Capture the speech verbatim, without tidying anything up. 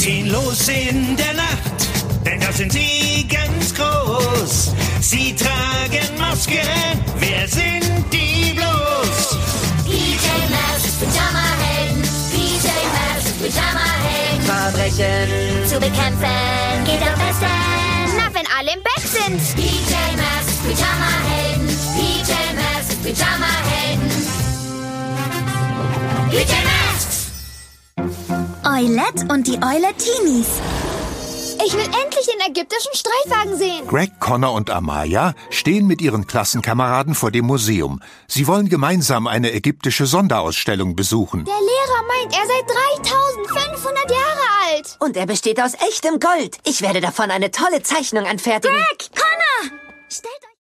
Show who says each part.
Speaker 1: ziehen los in der Nacht, denn da sind sie ganz groß. Sie tragen Masken, wer sind die bloß?
Speaker 2: P J Masks Pyjama-Helden, P J Masks Pyjama-Helden.
Speaker 3: Verbrechen
Speaker 2: zu bekämpfen geht am besten.
Speaker 4: Na, wenn alle im Bett sind.
Speaker 2: P J Masks Pyjama-Helden, P J Masks Pyjama-Helden. P J Masks!
Speaker 4: Eulette und die Euletinis.
Speaker 5: Ich will endlich den ägyptischen Streitwagen sehen.
Speaker 6: Greg, Connor und Amaya stehen mit ihren Klassenkameraden vor dem Museum. Sie wollen gemeinsam eine ägyptische Sonderausstellung besuchen.
Speaker 5: Der Lehrer meint, er sei dreitausendfünfhundert Jahre alt.
Speaker 3: und er besteht aus echtem Gold. Ich werde davon eine tolle Zeichnung anfertigen.
Speaker 5: Greg, Connor! Stellt euch